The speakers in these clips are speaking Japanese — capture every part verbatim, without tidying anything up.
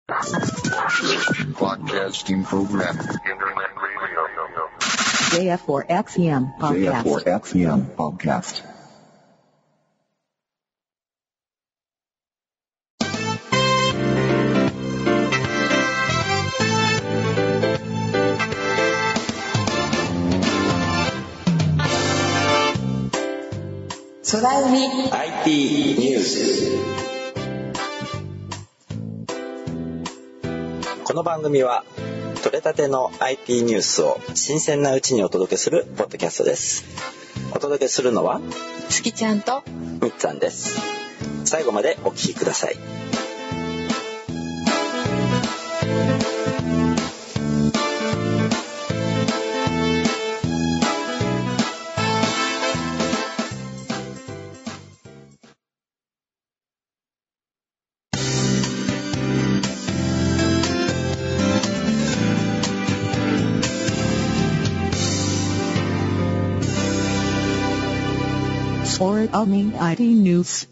Broadcasting program. Internet radio. ジェイエフフォーエックスイーエムpodcast. ジェイエフフォーエックスイーエム podcast. 空海アイティー ニュース。この番組は取れたての アイティー ニュースを新鮮なうちにお届けするポッドキャストです。お届けするのは月ちゃんとみっつぁんです。最後までお聞きください。 空海 アイティー ニュース。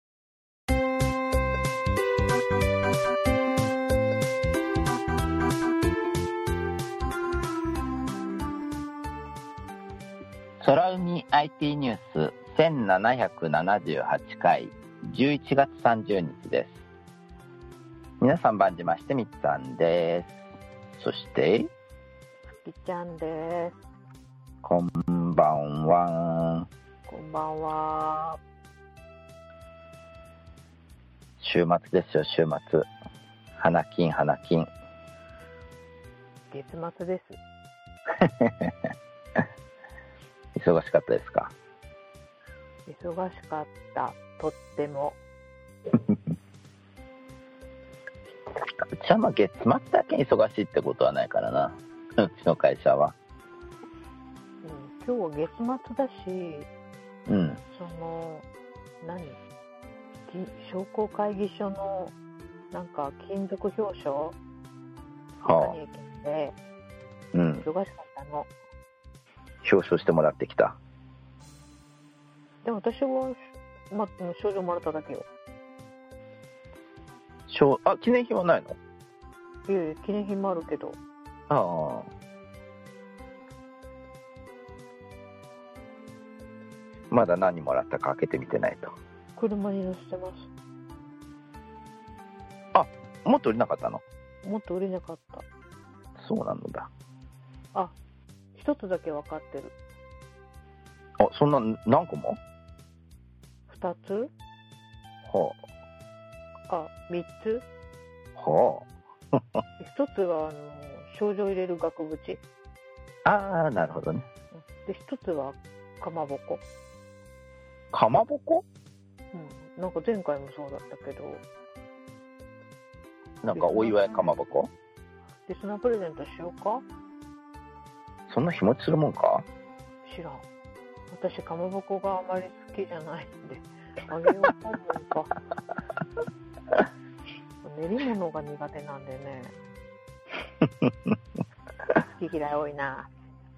空海 アイティー ニュースせんななひゃくななじゅうはちかいじゅういちがつさんじゅうにちです。皆さん番じましてみっつぁんです。そして月ちゃんです。 こんばんは。 こんばんは。 週末ですよ、週末。花金花金。 月末です。 忙しかったですか？ 忙しかった。とっても。 うちはまあ月末だけ忙しいってことはないからな。うちの会社は。 うん、今日は月末だし、 うん。 その何？商工会議所のなんか金属表彰は何駅であ、うん。 忙しかったの。 表彰してもらってきた。 でも私はま賞状もらっただけよ。 賞あ記念品はないの？ いやいや記念品もあるけど。 ああ。まだ何もらったか開けてみてないと。 車に乗せてます。 あ、もっと売れなかったの？ もっと売れなかった。 そうなのだ。 あ、一つだけ分かってる。 あ、そんな何個も？ 二つ？ はあ、三つ？ あ。は一つはあの賞状入れる額縁。 あ。ああ、なるほどね。 で一つはかまぼこ。 かまぼこ？ うん、なんか前回もそうだったけど。 なんかお祝いかまぼこ？ リスナープレゼントしようか？ そんな日持ちするもんか？ 知らん。私かまぼこがあまり好きじゃないんであげようと思うか。練り物が苦手なんでね。好き嫌い多いな。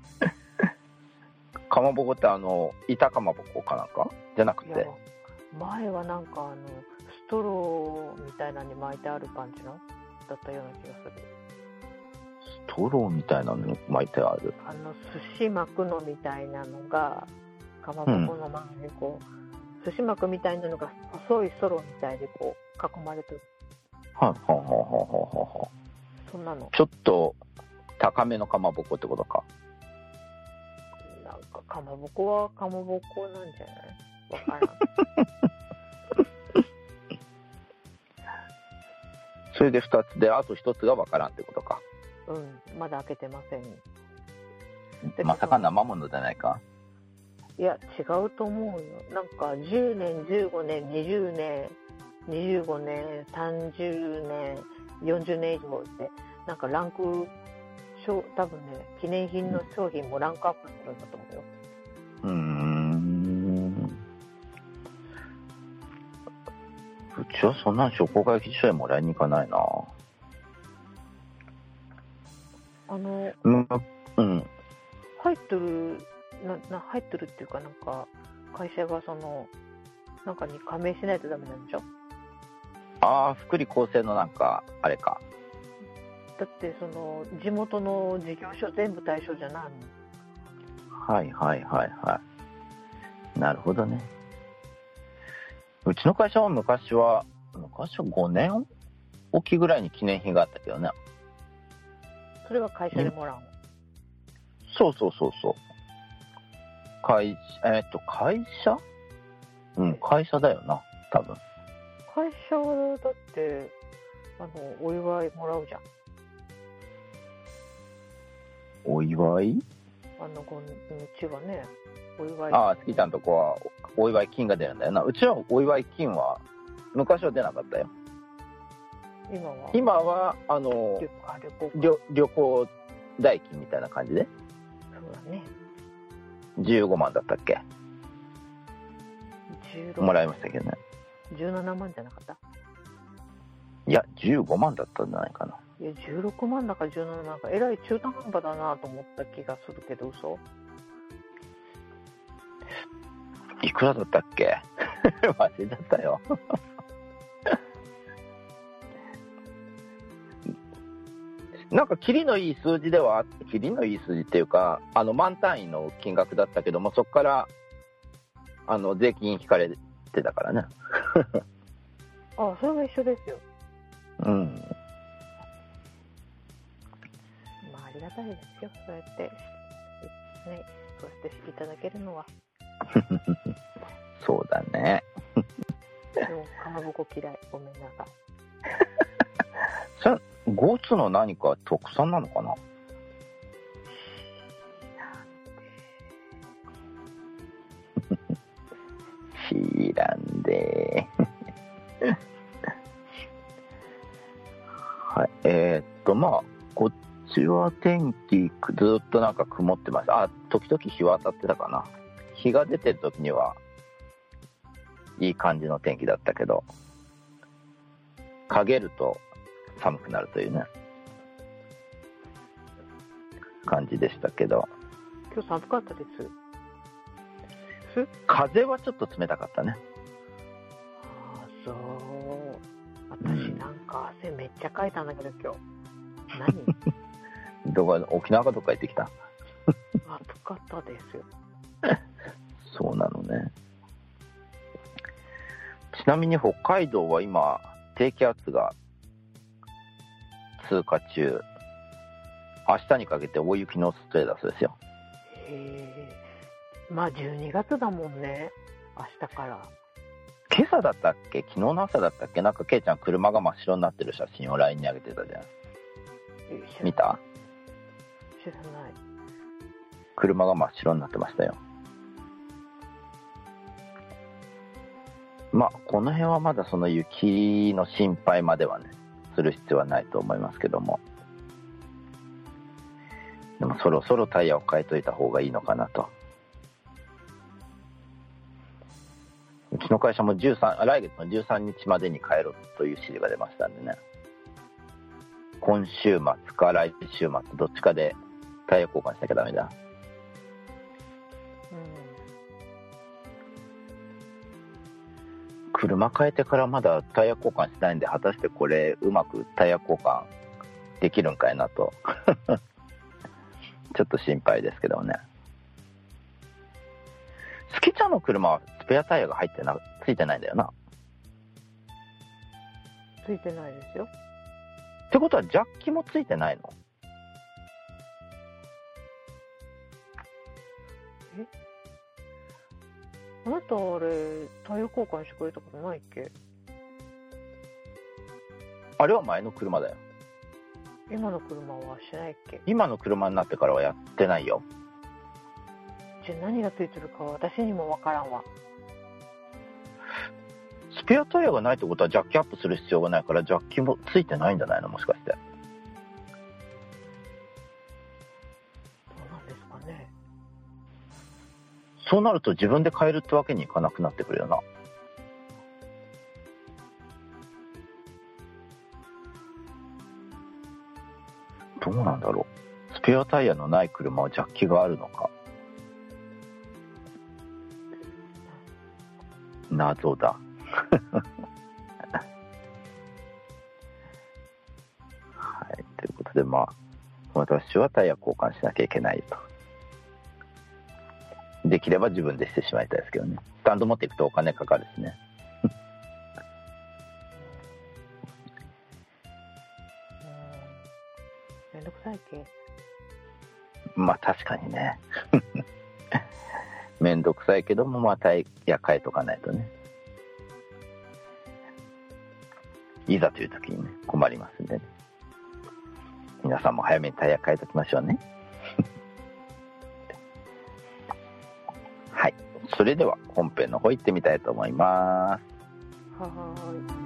かまぼこってあの板かまぼこかなんかじゃなくて、 前はなんかあのストローみたいなのに巻いてある感じのだったような気がする。 ストローみたいなのに巻いてある。 あの寿司巻くのみたいなのがかまぼこの周りにこう、うん、寿司巻くみたいなのが細いストローみたいでこう囲まれてる。 はいはいはいはいはいはい。 そんなの。 ちょっと高めのかまぼこってことか。 なんかかまぼこはかまぼこなんじゃない？わからん。 それでふたつであとひとつがわからんってことか。 うん、まだ開けてません。 まさか生ものじゃないか？ いや違うと思うよ。なんかじゅうねんじゅうごねんにじゅうねんにじゅうごねんさんじゅうねんよんじゅうねん以上ってなんかランク多分ね記念品の商品もランクアップするんだと思うよ。 うーん。うちはそんな商工会議所へもらいに行かないな。 あの、 うん、うん、 入ってるなな入ってるっていうかなんか会社がそのなんかに加盟しないとダメなんでしょ？ ああ、福利厚生のなんかあれか。 だってその地元の事業所全部対象じゃないもん。 はいはいはいはい。なるほどね。うちの会社は昔は昔はごねんおきぐらいに記念品があったけどね。 それは会社でもらうの？ そうそうそうそう。会えー、っと会社？うん会社だよな多分。 会社はだってあのお祝いもらうじゃん。 お祝い？ あのこううちはねお祝い。 ああ、月ちゃんとこはお祝い金が出るんだよな。うちはお祝い金は昔は出なかったよ。 今は今はあの旅あ旅行旅旅行代金みたいな感じで。 そうだね。 じゅうごまんだったっけ？ じゅうろくもらいましたけどね。 じゅうななまんじゃなかった？ いやじゅうごまんだったんじゃないかな。 いやじゅうろくまんだかじゅうななまんか、えらい中途半端だなと思った気がするけど嘘？ いくらだったっけ？忘れちゃったよ。なんかキリのいい数字では、キリのいい数字っていうか、あの満単位の金額だったけども、そこからあの税金引かれてたからね。 ああ、それは一緒ですよ。 うん。 まあありがたいですよ、そうやってね、そうやっていただけるのは。 そうだね。 でもかまぼこ嫌い、ごめんなさい。 それゴツの何か特産なのかな？知らんで。はい、えー、っとまあこっちは天気ずっとなんか曇ってました。あ、時々日は当たってたかな。日が出てる時にはいい感じの天気だったけど、陰ると寒くなるというね感じでしたけど、 今日寒かったです。 風はちょっと冷たかったね。 ああ、そう。私なんか汗めっちゃかいたんだけど今日。何？ どこ沖縄かどっか行ってきた？ 暑かったですよ。 そうなのね。ちなみに北海道は今低気圧が通過中、明日にかけて大雪のストレーダスですよ。 へえ。まあじゅうにがつだもんね、明日から。 今朝だったっけ、昨日の朝だったっけ、なんかケイちゃん車が真っ白になってる写真を ライン に上げてたじゃん。見た？ 知らない。 車が真っ白になってましたよ。まあこの辺はまだその雪の心配まではねする必要はないと思いますけども、でもそろそろタイヤを変えといた方がいいのかなと。うちの会社もじゅうさん来月のじゅうさんにちまでに変えろという指示が出ましたんでね、今週末か来週末どっちかでタイヤ交換しなきゃダメだ。車変えてからまだタイヤ交換しないんで、果たしてこれうまくタイヤ交換できるんかいなとちょっと心配ですけどね。スキちゃんの車はスペアタイヤが入ってなついてないんだよな。 ついてないですよ。 ってことはジャッキもついてないの？ え？あなたあれタイヤ交換してくれたことないっけ？ あれは前の車だよ。 今の車はしないっけ？ 今の車になってからはやってないよ。 じゃあ何がついてるか私にもわからんわ。 スペアタイヤがないってことはジャッキアップする必要がないから、ジャッキもついてないんじゃないの、もしかして。 どうなんですかね。 そうなると自分で買えるってわけにいかなくなってくるよな。どうなんだろう。スペアタイヤのない車はジャッキがあるのか。謎だで、まあ私はタイヤ交換しなきゃいけないと。できれば自分でしてしまいたいですけどね。スタンド持っていくとお金かかるしね。 めんどくさいけ。 まあ確かにね。めんどくさいけども、まあタイヤ変えとかないとね。いざという時にね、困りますんでね。皆さんも早めにタイヤ変えときましょうね。はい。それでは本編の方行ってみたいと思います。 はーい。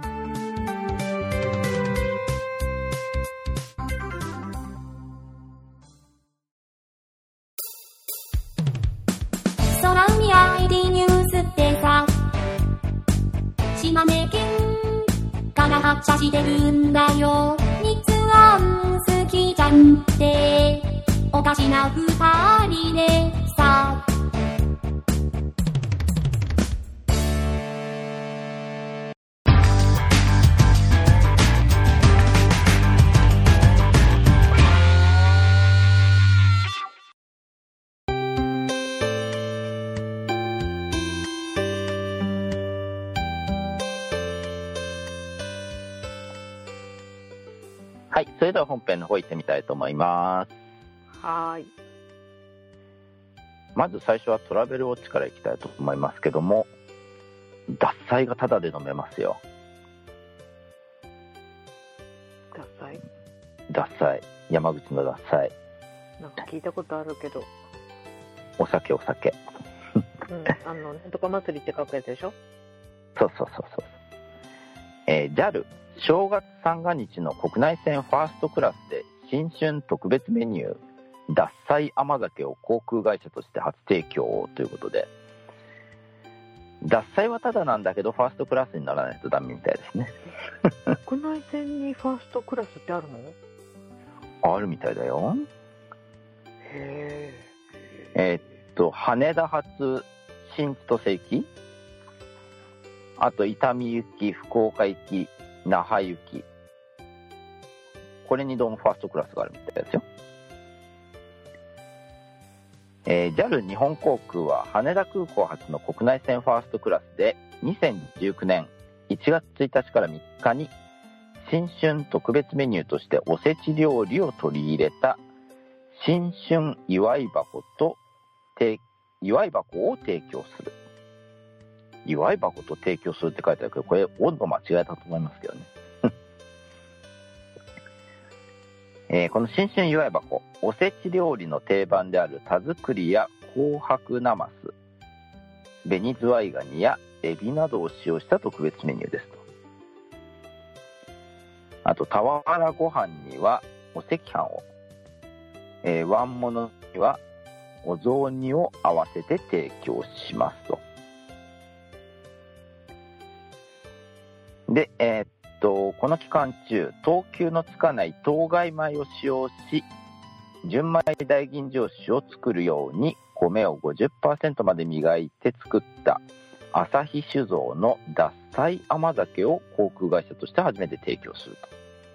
空海 アイディー ニュースってさ、島根県から発車してるんだよ。日安好きじゃんっておかしな二人でさ。 はい。それでは本編の方行ってみたいと思います。 はーい。 まず最初はトラベルウォッチから行きたいと思いますけども、獺祭がタダで飲めますよ。 ダサい。 獺祭。山口の獺祭。 なんか聞いたことあるけど。 お酒お酒。 うん。あの、なんとか祭りって書くやつでしょ？ そうそうそうそう。えー、ジャル 正月三が日の国内線ファーストクラスで新春特別メニュー獺祭甘酒を航空会社として初提供ということで、獺祭はただなんだけどファーストクラスにならないとダメみたいですね。 国内線にファーストクラスってあるの？ あるみたいだよ。 へえーっと羽田発新千歳行き、あと伊丹行き、福岡行き、那覇行き、これにどうもファーストクラスがあるみたいですよ。えー、ジャル 日本航空は羽田空港発の国内線ファーストクラスでにせんじゅうきゅうねんいちがつついたちからみっかに新春特別メニューとしておせち料理を取り入れた新春祝い箱と祝い箱を提供する。祝い箱と提供するって書いてあるけど、これ温度間違えたと思いますけどね。えー、この新春祝い箱、おせち料理の定番である田作りや紅白なます、紅ズワイガニやエビなどを使用した特別メニューですと。あと俵ご飯にはお赤飯を、えー、椀物にはお雑煮を合わせて提供しますと。で、えー、っとこの期間中、等級のつかない当該米を使用し、純米大吟醸酒を作るように米を ごじゅっパーセント まで磨いて作った旭酒造の獺祭甘酒を航空会社として初めて提供すると。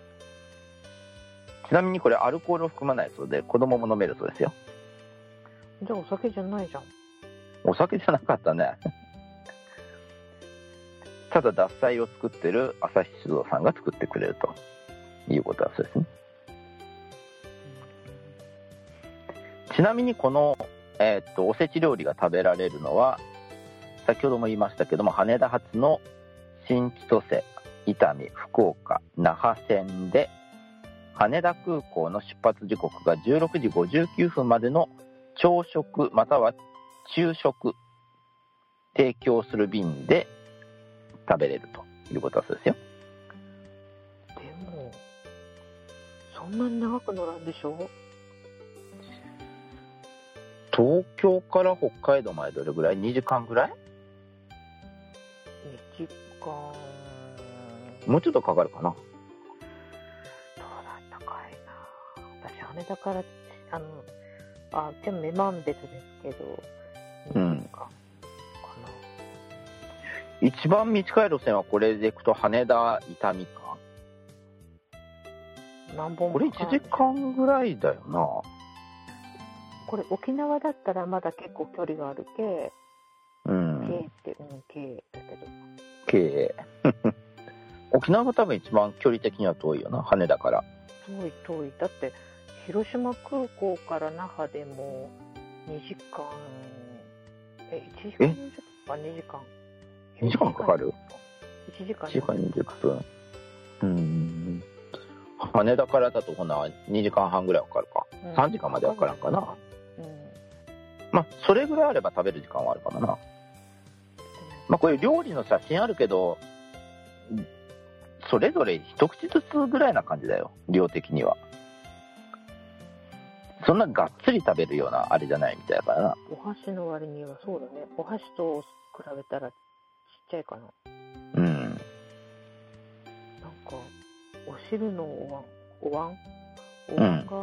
ちなみにこれアルコールを含まないそうで、子供も飲めるそうですよ。 じゃあお酒じゃないじゃん。 お酒じゃなかったね。ただ獺祭を作ってる旭酒造さんが作ってくれるということだそうですね。ちなみにこの、えー、っとおせち料理が食べられるのは先ほども言いましたけども、羽田発の新千歳、伊丹、福岡、那覇線で羽田空港の出発時刻がじゅうろくじごじゅうきゅうふんまでの朝食または昼食提供する便で食べれるということだそうですよ。 でもそんなに長く乗らんでしょ？ 東京から北海道までどれぐらい？にじかんぐらい？ にじかん。 もうちょっとかかるかな。 どうだったかいな。私羽田からあのあでも女満別ですけど、 うんかかな。一番短い路線はこれで行くと羽田伊丹か。 な。 何本これいちじかんぐらいだよな。 これ沖縄だったらまだ結構距離があるけ、 うん。 K ってうん K だけど。 K 沖縄が多分一番距離的には遠いよな、羽田から。 遠い遠い。だって広島空港から那覇でもにじかん、えいちじかんよんじゅっぷんかにじかん。 にじかんかかる？ いちじかん。 いちじかんにじゅっぷん。うーん。羽田からだとほなにじかんはんぐらいかかるか。うん、さんじかんまではかからんかな。うん。まあそれぐらいあれば食べる時間はあるかもな。まあこういう料理の写真あるけど、それぞれ一口ずつぐらいな感じだよ、量的には。そんながっつり食べるようなあれじゃないみたいだからな。 お箸の割にはそうだね。お箸と比べたらちっちゃいかな。 うん。 なんかお汁のお椀、お椀、お椀がちっ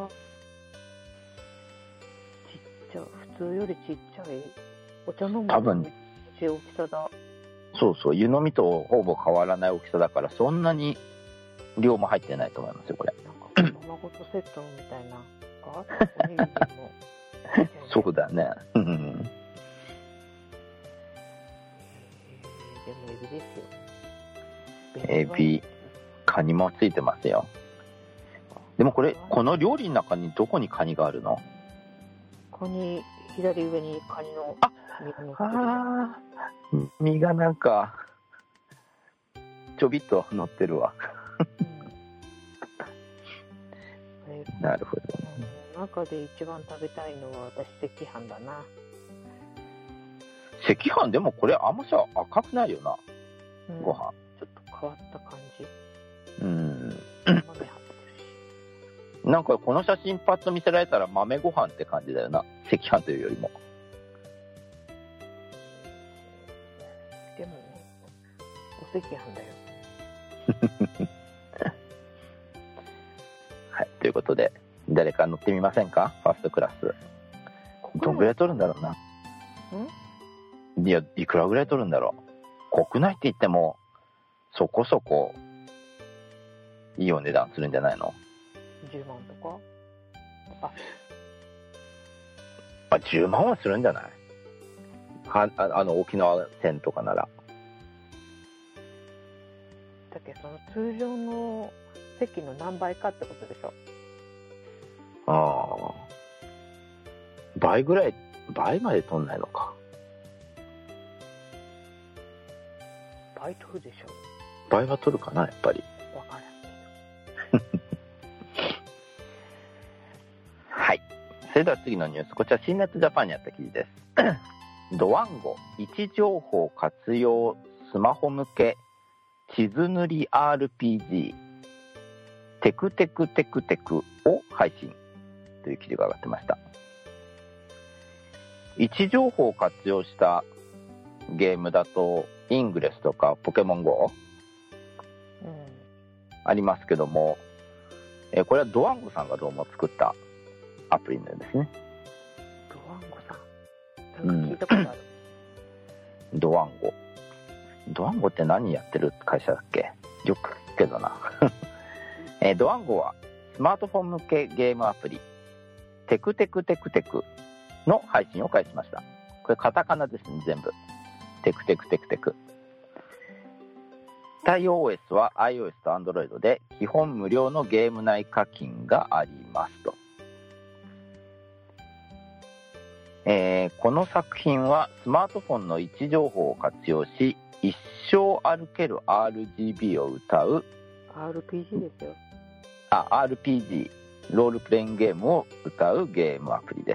ちゃい、普通よりちっちゃい。お茶飲むのめっちゃ大きさだ。 そうそう、湯飲みとほぼ変わらない大きさだから、そんなに量も入ってないと思いますよ、これ。 なんか卵とセットみたいな。おにぎりもそうだね。うん。 でもエビですよ。 エビ、カニもついてますよ。でもこれ、この料理の中にどこにカニがあるの？ ここに、左上にカニの身が乗ってる。 ああ、身がなんか、ちょびっと乗ってるわ。うん、なるほど。 中で一番食べたいのは私赤飯だな。 赤飯でもこれあんまし赤くないよな、うん、ご飯ちょっと変わった感じ。 うんなんかこの写真パッと見せられたら豆ご飯って感じだよな、赤飯というよりも。 でもお赤飯だよはい、ということで誰か乗ってみませんか、ファーストクラス。どんぐらい取るんだろうな。んいや、いくらぐらい取るんだろう。国内って言ってもそこそこいいお値段するんじゃないの。 じゅうまんとか。ああ、じゅうまんはするんじゃない。は あ, あの沖縄線とかなら。 だけどその通常の席の何倍かってことでしょ。 ああ、倍ぐらい、倍まで取んないのか。 倍取るでしょ。 倍は取るかな、やっぱり。 わからん。 はい。それでは次のニュース、こちら新ネットジャパンにあった記事です。ドワンゴ位置情報活用スマホ向け地図塗り アールピージー テクテクテクテクを配信という記事が上がってました。位置情報を活用したゲームだとイングレスとかポケモン ゴー、うん、ありますけども、えこれはドワンゴさんがどうも作ったアプリなんですね。 ドワンゴさんなんか聞いたことある、 うん、ドワンゴドワンゴって何やってる会社だっけ、よく聞くけどな、えー、ドワンゴはスマートフォン向けゲームアプリテクテクテクテクの配信を開始しました。これカタカナですね、全部。テクテクテクテク。対応 オーエス は iOS と Android で基本無料のゲーム内課金がありますと。えー、この作品はスマートフォンの位置情報を活用し、一生歩ける アールジービー を歌うアールピージー ですよ。 あ、アールピージー、ロールプレイングゲームを歌うゲームアプリです。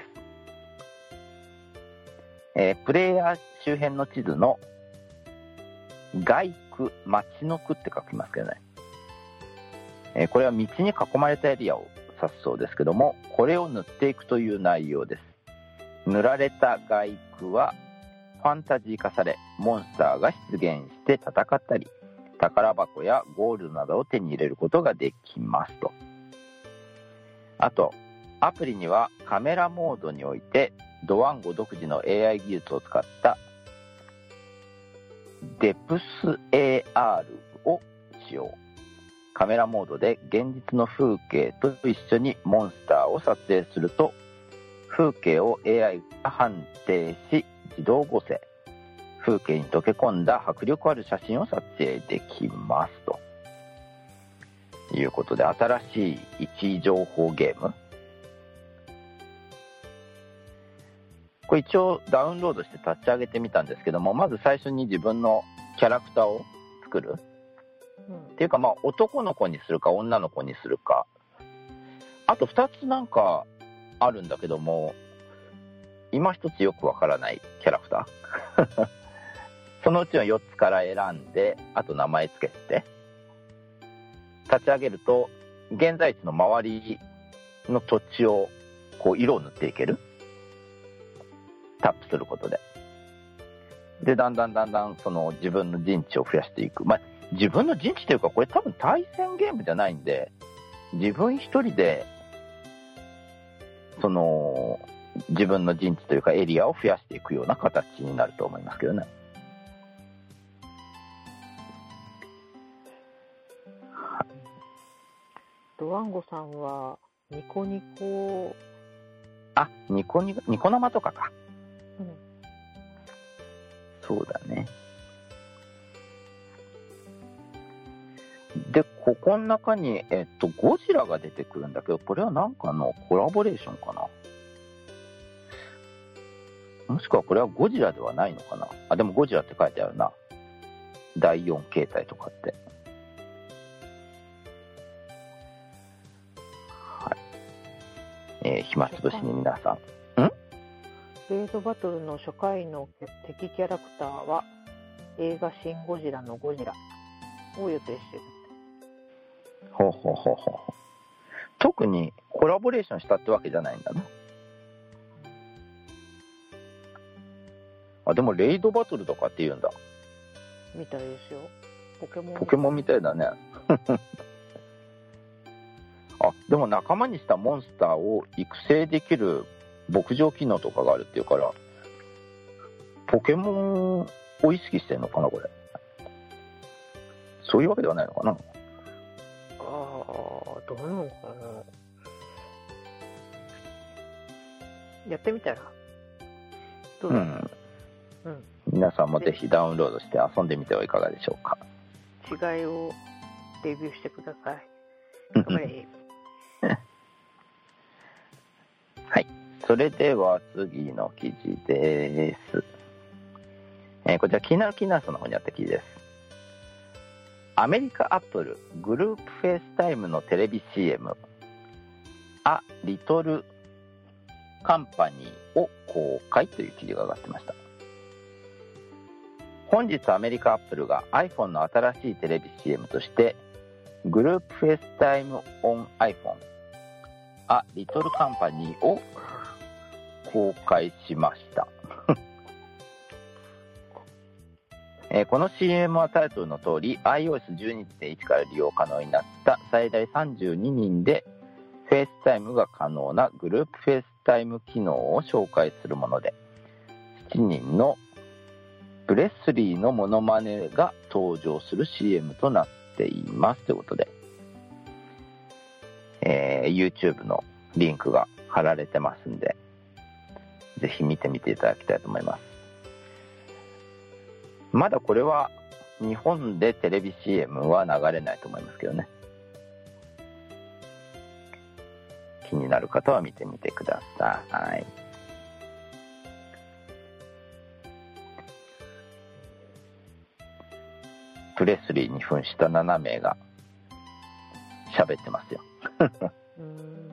えー、プレイヤー周辺の地図の街区、街の区って書きますけどね、えー、これは道に囲まれたエリアを指すそうですけども、これを塗っていくという内容です。塗られた街区はファンタジー化され、モンスターが出現して戦ったり、宝箱やゴールドなどを手に入れることができますと。あと、アプリにはカメラモードにおいてドワンゴ独自の エーアイ 技術を使ったデプス エーアール を使用。 カメラモードで現実の風景と一緒にモンスターを撮影すると、風景を エーアイ が判定し自動合成、風景に溶け込んだ迫力ある写真を撮影できますということで、新しい位置情報ゲーム、これ一応ダウンロードして立ち上げてみたんですけども、まず最初に自分のキャラクターを作る、うん、っていうか、まあ男の子にするか女の子にするか、あとふたつなんかあるんだけども、今一つよくわからないキャラクターそのうちのよっつから選んで、あと名前つけて立ち上げると、現在地の周りの土地をこう色を塗っていける、タップすることで。で、だんだんだんだんその自分の陣地を増やしていく。まあ、自分の陣地というか、これ多分対戦ゲームじゃないんで、自分一人でその自分の陣地というかエリアを増やしていくような形になると思いますけどね。 ドワンゴさんはニコニコ、 あ、ニコニコ、ニコ生とかか。 うん、 そうだね。で、ここの中に、えっと、ゴジラが出てくるんだけど、これはなんかのコラボレーションかな。もしくはこれはゴジラではないのかな。あ、でもゴジラって書いてあるな。だいよん形態とかって。はい。えー、暇つぶしに皆さん。ん？ グレートバトルの初回の敵キャラクターは、映画シン・ゴジラのゴジラを予定している。 ほうほうほうほう。特にコラボレーションしたってわけじゃないんだな。あ、でもレイドバトルとかって言うんだ。 みたいですよ。ポケモン。 ポケモンみたいだね。あ、でも仲間にしたモンスターを育成できる牧場機能とかがあるっていうから、ポケモンを意識してんのかな、これ。そういうわけではないのかな。 ああ、どうなのかな。やってみたらどうだろう。うんうん、 皆さんもぜひダウンロードして遊んでみてはいかがでしょうか。 違いをレビューしてください。頑張れ。 はい。それでは次の記事です。えー、こちら気になる気になるその方にあった記事です。アメリカアップルグループフェイスタイムのテレビ シーエム A Little Company を公開という記事が上がってました。本日アメリカアップルが iPhone の新しいテレビ シーエム としてグループフェイスタイム on iPhone A Little Company を公開しましたえこの シーエム はタイトルの通り アイオーエスじゅうにてんいち から利用可能になった最大さんじゅうににんでフェイスタイムが可能なグループフェイスタイム機能を紹介するもので、しちにんのプレスリーのモノマネが登場する シーエム となっていますということで、えー、YouTube のリンクが貼られてますんで、ぜひ見てみていただきたいと思います。まだこれは日本でテレビ シーエム は流れないと思いますけどね。気になる方は見てみてください。プレスリーに扮したななめいが喋ってますようーん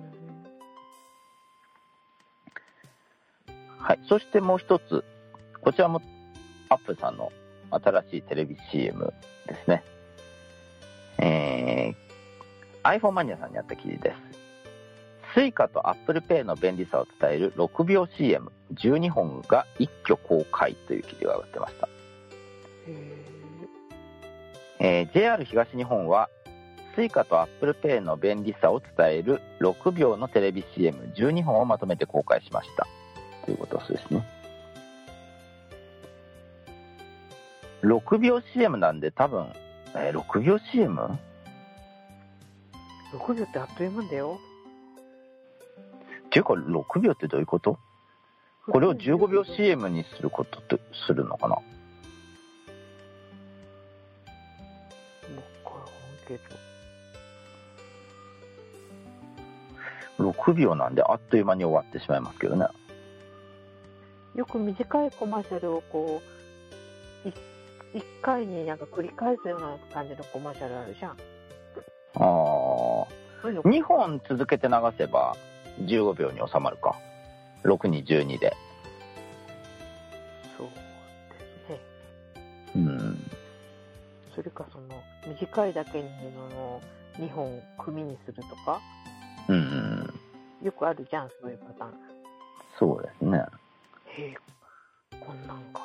はい。そしてもう一つ、こちらもアップルさんの新しいテレビ シーエム ですね。えー、iPhone マニアさんにあった記事です。Suica と Apple Pay の便利さを伝えるろくびょう シーエムじゅうにほんが一挙公開という記事が上がってました。えー、ジェイアール 東日本は Suica と Apple Pay の便利さを伝えるろくびょうのテレビ シーエムじゅうにほんをまとめて公開しましたということですね。ろくびょう シーエム なんで多分、えー、ろくびょう シーエム？ ろくびょうってあっという間だよ。 っていうかろくびょうってどういうこと？これをじゅうごびょう シーエム にすることってするのかな？ わからんけど。 ろくびょうなんであっという間に終わってしまいますけどね。 よく短いコマーシャルをこういいっかいになんか繰り返すような感じのコマーシャルあるじゃん。 ああ、 そういうのにほん続けて流せばじゅうごびょうに収まるか。ろくにじゅうにで。 そうですね。 うん。 それかその短いだけにそのにほん組にするとか、 うん。 よくあるじゃん、そういうパターン。 そうですね。 へえ、こんなんか。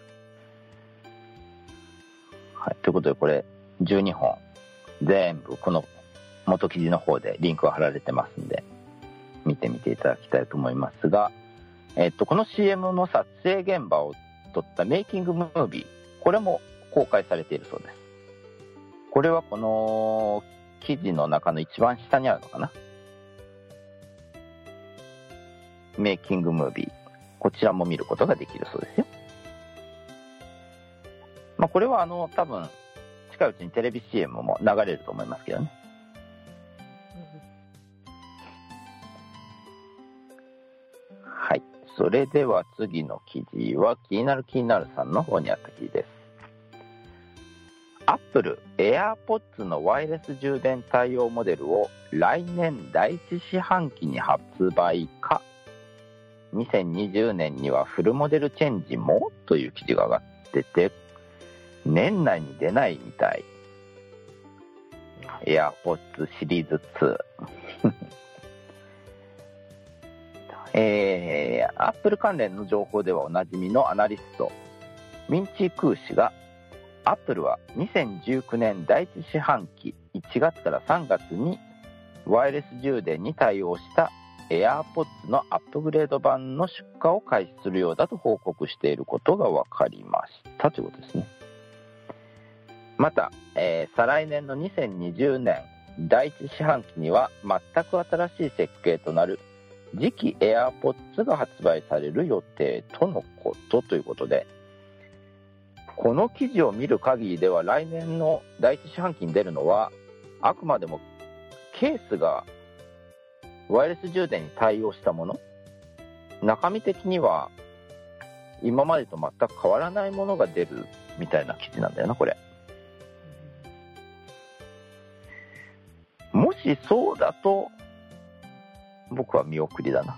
はい。ということで、これじゅうにほん全部この元記事の方でリンクが貼られてますんで、見てみていただきたいと思いますが、えっと、この シーエム の撮影現場を撮ったメイキングムービー、これも公開されているそうです。これはこの記事の中の一番下にあるのかな。メイキングムービー、こちらも見ることができるそうですよ。まあ、これはあの多分近いうちにテレビ シーエム も流れると思いますけどね。はい。それでは次の記事は気になる気になるさんの方にあった記事です。アップル AirPods のワイヤレス充電対応モデルを来年第一四半期に発売か、にせんにじゅうねんにはフルモデルチェンジもという記事が上がってて、年内に出ないみたい。AirPods シリーズツー。えー、Apple 関連の情報ではおなじみのアナリスト、ミンチー・クー氏が、Apple はにせんじゅうきゅうねん第一四半期いちがつからさんがつにワイヤレス充電に対応した AirPods のアップグレード版の出荷を開始するようだと報告していることが分かりましたということですね。また、えー、再来年のにせんにじゅうねん第一四半期には全く新しい設計となる次期 AirPods が発売される予定とのことということで、この記事を見る限りでは来年の第一四半期に出るのはあくまでもケースがワイヤレス充電に対応したもの、中身的には今までと全く変わらないものが出るみたいな記事なんだよな、これ。もしそうだと僕は見送りだな。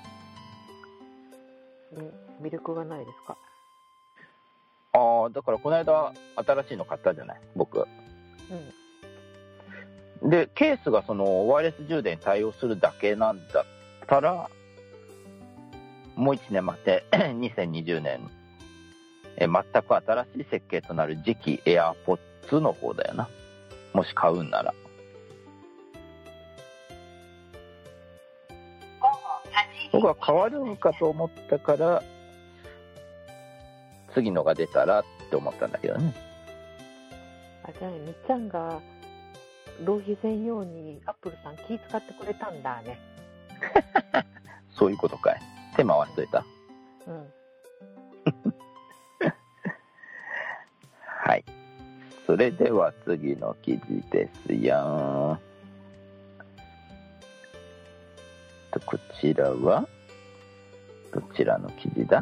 魅力がないですか？ ああ、だからこの間新しいの買ったじゃない、僕。うん。で、ケースがそのワイヤレス充電に対応するだけなんだったら、もういちねん待ってにせんにじゅうねんえ全く新しい設計となる次期 AirPods の方だよな。もし買うんなら。僕は変わるんかと思ったから次のが出たらって思ったんだけどね。 あ、じゃあみっちゃんが浪費せんようにアップルさん気使ってくれたんだね。 そういうことかい。手回しといた。 うん。 はい。それでは次の記事ですよ。とこちらはどちらの記事だ？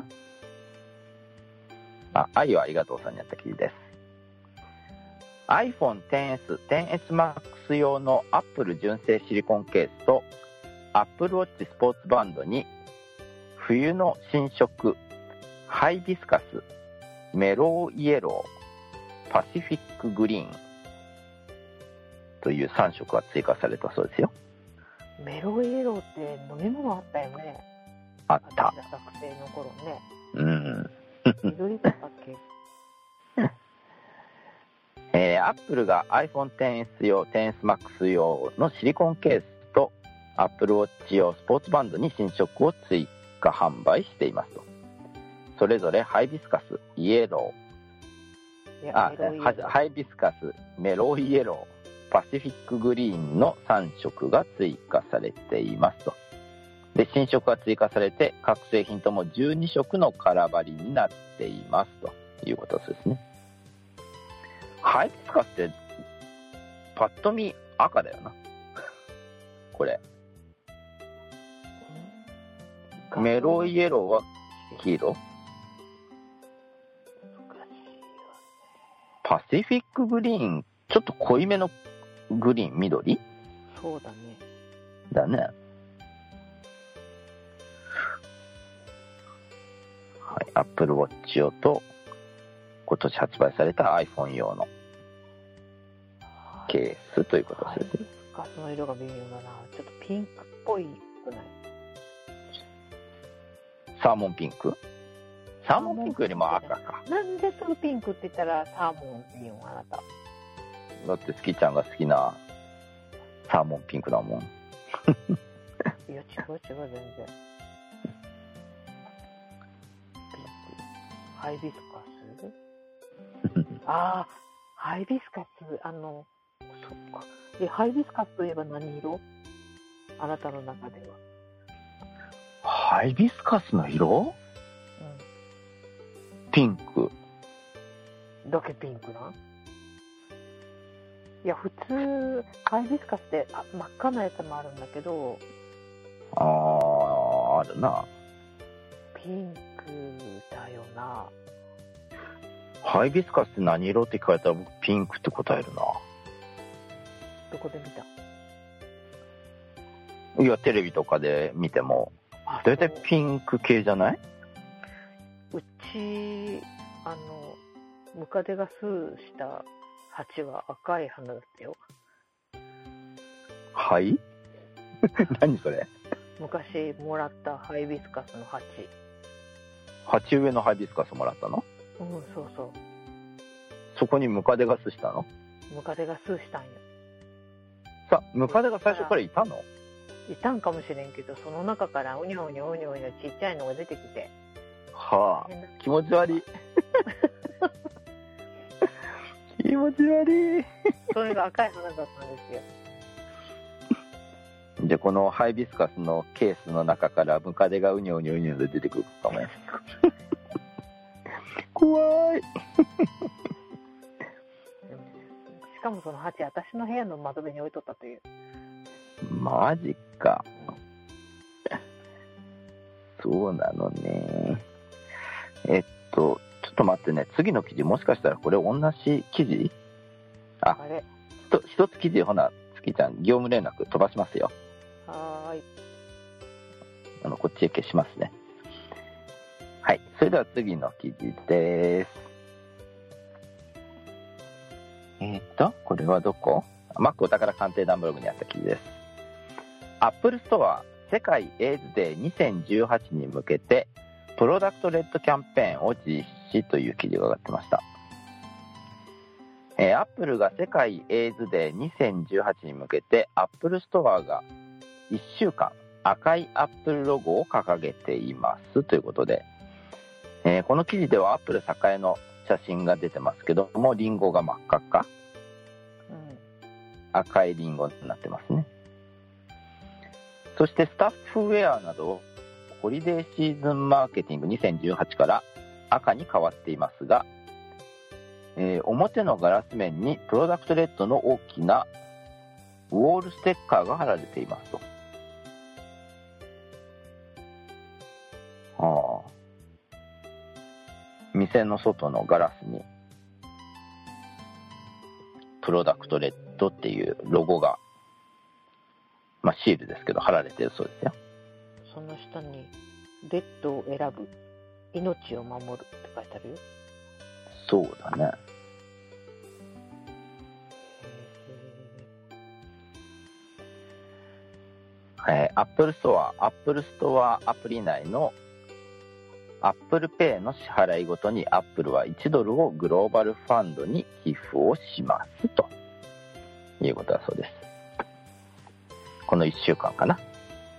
あ、愛はありがとうさんにあった記事です。iPhone テンエス、テンエス Max 用の Apple 純正シリコンケースと Apple Watch スポーツバンドに冬の新色ハイビスカス、メローイエロー、パシフィックグリーンというさんしょくが追加されたそうですよ。 メロイエローって飲み物あったよね。 あった。 学生の頃ね。 うん。 緑だったっけ？ えー、Apple が iPhone テンエス 用、テンエス Max 用のシリコンケースと Apple Watch 用スポーツバンドに新色を追加販売していますと。それぞれハイビスカス、イエロー、あ、ハイビスカス、メロイエロパシフィックグリーンのさん色が追加されていますと。で、新色が追加されて、各製品ともじゅうに色のカラーバリになっていますということですね。ハイビスカスってパッと見赤だよな、これ。メロイエローは黄色。パシフィックグリーン、ちょっと濃いめのグリーン、緑そうだね。 だね。はい、Apple Watch 用と今年発売された iPhone 用のケースということですね。 ガスの色が微妙だな。ちょっとピンクっぽいくない？ サーモンピンク？サーモンピンクよりも赤か。 なんでそのピンクって言ったらサーモンって言うのあなた。 だってスキちゃんが好きなサーモンピンクだもん。 いや違う違う全然。ハイビスカスああ、ハイビスカス、あの、そっか。で、ハイビスカスといえば何色？あなたの中では。 ハイビスカスの色？うん、ピンク。 だけピンクなん？いや、普通、ハイビスカスってあ真っ赤なやつもあるんだけど。 ああ、あるな。 ピンクだよな。 ハイビスカスって何色って聞かれたら僕ピンクって答えるな。 どこで見た？いや、テレビとかで見てもだいたいピンク系じゃない？ うちあのムカデが巣した鉢は赤い花だったよ。 はい何それ？ 昔もらったハイビスカスの鉢。 鉢植えのハイビスカスもらったの？ うん、そうそう。 そこにムカデが巣したの？ ムカデが巣したんよ。 さ、ムカデが最初からいたの？ いたんかもしれんけど、その中からうにょうにょうにょうにょちっちゃいのが出てきて。 はあ、気持ち悪い。気持ち悪い。 それが赤い花だったんですよ。 で、このハイビスカスのケースの中からムカデがうにょうにょうにょで出てくるかもよ。怖い。しかもその鉢、私の部屋の窓辺に置いとったという。 マジか。そうなのね。えっと、ちょっと待ってね。次の記事、もしかしたらこれ同じ記事？あ、 あれひと一つ記事、ほな、月ちゃん、業務連絡飛ばしますよ。 はーい。 あの、こっちへ消しますね。はい。それでは次の記事です。えっと、これはどこ？ Mac お宝鑑定団ブログにあった記事です。Apple Store 世界エイズデーにせんじゅうはちに向けてプロダクトレッドキャンペーンを実施という記事が上がってました。えー、Apple が世界エイズデーにせんじゅうはちに向けて Apple Store がいっしゅうかん赤い Apple ロゴを掲げていますということで、えー、この記事では Apple 栄の写真が出てますけども、リンゴが真っ赤っか、うん、赤いリンゴになってますね。そしてスタッフウェアなどホリデーシーズンマーケティングにせんじゅうはちから赤に変わっていますが、えー、表のガラス面にプロダクトレッドの大きなウォールステッカーが貼られていますと。はあ、店の外のガラスにプロダクトレッドっていうロゴが、まあ、シールですけど貼られてるそうですよ。 その下にレッドを選ぶ、命を守るって書いてあるよ。 そうだね。えー、Apple Store、Apple Store アプリ内の Apple Pay の支払いごとに Apple はいちドルをグローバルファンドに寄付をしますということだそうです。このいっしゅうかんかな。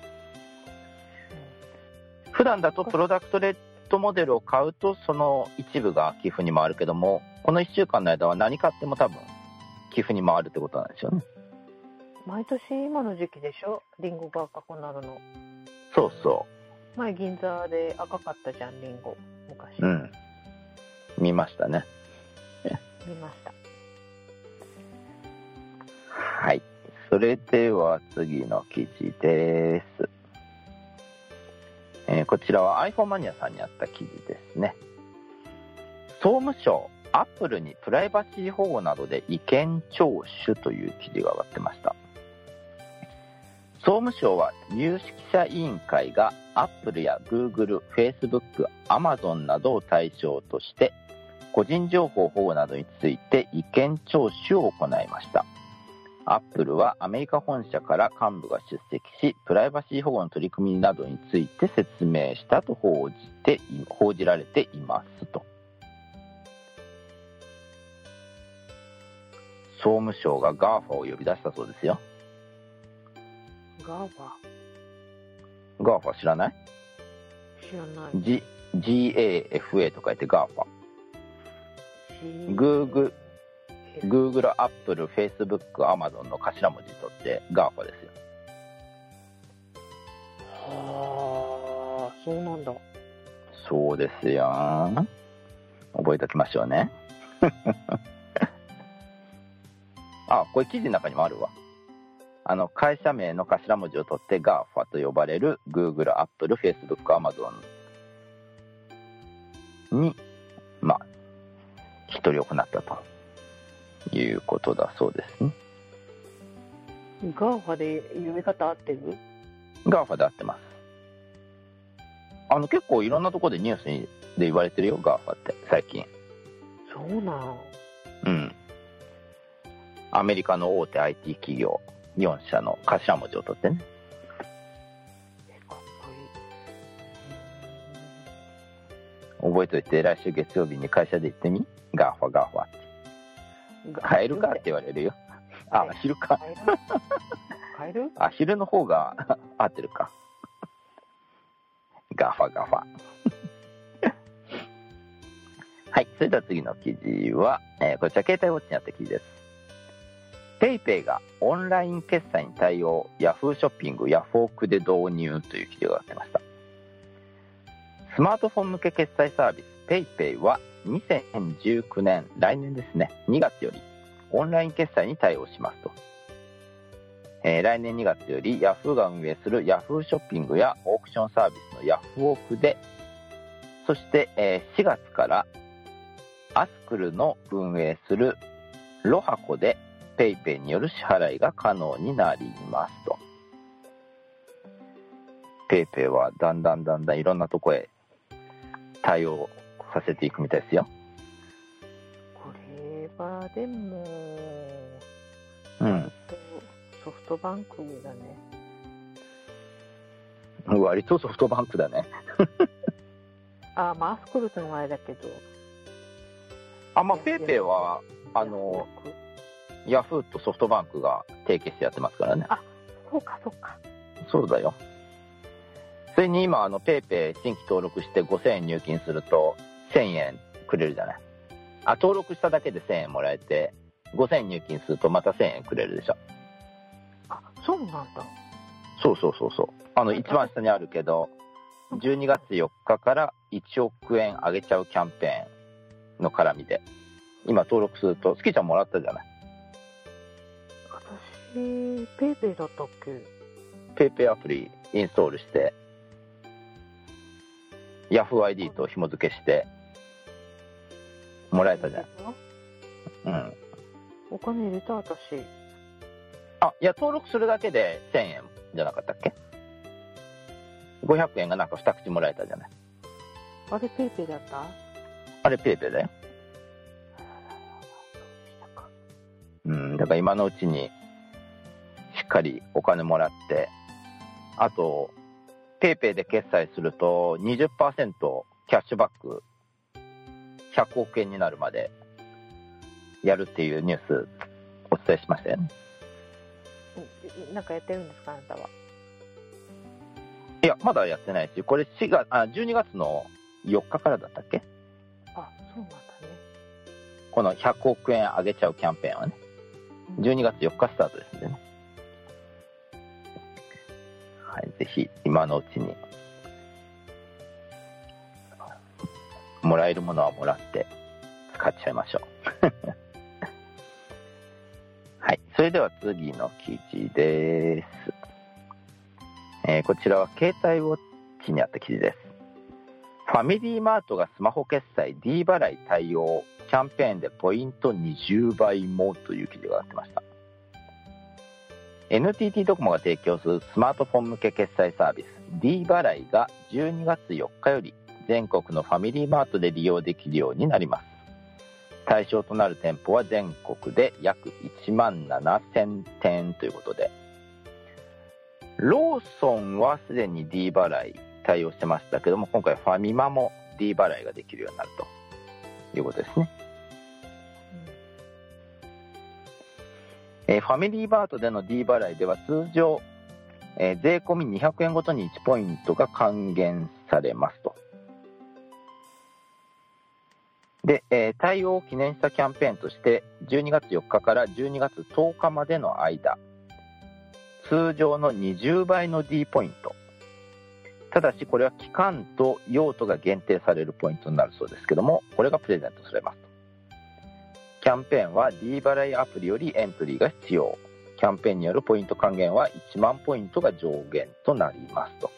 普段だとプロダクトレッドモデルを買うとその一部が寄付に回るけども、このいっしゅうかんの間は何買っても多分寄付に回るってことなんでしょうね。 毎年今の時期でしょ、リンゴが赤くなるの。 そうそ前銀座で赤かったじゃん、リンゴ昔。 う。うん。見ましたね。 見ました。 はい。それでは次の記事です。えーこちらは iPhone マニアさんにあった記事ですね。総務省、アップルにプライバシー保護などで意見聴取という記事が上がってました。総務省は有識者委員会がアップルや Google、Facebook、Amazon などを対象として個人情報保護などについて意見聴取を行いました。アップルはアメリカ本社から幹部が出席し、プライバシー保護の取り組みなどについて説明したと報じて報じられていますと。総務省が ガーファ を呼び出したそうですよ。 ガーフガーファ 知らない？ ァ知らない。 G、ジーエーエフエー と書いて ガーファ。 Google、Google、Apple、Facebook、Amazon の頭文字取って ガーファ ですよ。 はあ、そうなんだ。 そうですよ。覚えておきましょうね。あ、これ記事の中にもあるわ。あの会社名の頭文字を取って ガーファ と呼ばれる Google、Apple、Facebook、Amazon に、まあ、一人行ったということだそうですね。 ガーファで読み方合ってる？ ガーファで合ってます。あの結構いろんなところでニュースにで言われてるよ、ガーファって最近。 そうなん。 うん。アメリカの大手 アイティー 企業よん社の頭文字を取ってね。 え、かっこいい。 覚えておいて、来週月曜日に会社で行ってみ。ガーファガーファって。カエルかって言われるよ。あ、昼か。 カエル？ あ、昼の方が合ってるか。ガーファガーファ。はい、それでは次の記事は、えーこちら携帯ウォッチにあった記事です。ペイペイがオンライン決済に対応、ヤフーショッピング、ヤフオクで導入という記事が出ました。スマートフォン向け決済サービスペイペイはにせんじゅうきゅうねん、来年ですね、にがつよりオンライン決済に対応しますと。えー、来年にがつよりヤフーが運営するヤフーショッピングやオークションサービスのヤフオクで、そして、えー、しがつからアスクルの運営するロハコでペイペイによる支払いが可能になりますと。ペイペイはだんだんだんだんいろんなとこへ対応させていくみたいですよ。 これはでも、 うん。 ソフトバンクだね。 割とソフトバンクだね。 あ、まあアスクルってのもあれだけど。 あ、まあペイペイはあのヤフーとソフトバンクが提携してやってますからね。 あ、そうかそうか。 そうだよ。それに今あのペイペイ新規登録してごせんえん入金するとせんえんくれるじゃない。あ、登録しただけでせんえんもらえて、ごせんえん入金するとまたせんえんくれるでしょ。 あ、そうなんだ。 そうそうそうそう。あの一番下にあるけど、じゅうにがつよっかからいちおくえんあげちゃうキャンペーンの絡みで、今登録すると、スキちゃんもらったじゃない。 私、ペイペイだったっけ？ ペイペイアプリインストールして、ヤフー アイディー と紐付けして、もらえたじゃない。うん。 お金入れた私。 あ、いや、登録するだけでせんえんじゃなかったっけ？ごひゃくえんがなんかに口もらえたじゃない。 あれペイペイだった？ あれペイペイだよ。うん、だから今のうちにしっかりお金もらって、あとペイペイで決済すると にじゅっパーセント キャッシュバックひゃくおくえんになるまでやるっていうニュースお伝えしましたよね。 なんかやってるんですか、あなたは？ いや、まだやってないし、これしがつあじゅうにがつのよっかからだったっけ？ あ、そうなんだね。 このひゃくおくえんあげちゃうキャンペーンはね。 じゅうにがつよっかスタートですんでね。はい、ぜひ今のうちにもらえるものはもらって使っちゃいましょう。はい、それでは次の記事です。えー、こちらは携帯ウォッチにあった記事です。ファミリーマートがスマホ決済 D 払い対応キャンペーンでポイントにじゅうばいもという記事が上がってました。エヌティーティー ドコモが提供するスマートフォン向け決済サービス D 払いがじゅうにがつよっかより全国のファミリーマートで利用できるようになります。対象となる店舗は全国で約いちまんななせんてんということで、ローソンはすでに D 払い対応してましたけども、今回ファミマも D 払いができるようになるということですね。えー、ファミリーマートでの D 払いでは通常、えー、税込みにひゃくえんごとにいちポイントが還元されますと。で、えー、対応を記念したキャンペーンとしてじゅうにがつよっかからじゅうにがつとおかまでの間、通常のにじゅうばいの D ポイント、ただしこれは期間と用途が限定されるポイントになるそうですけども、これがプレゼントされますと。キャンペーンは D 払いアプリよりエントリーが必要。キャンペーンによるポイント還元はいちまんポイントが上限となりますと。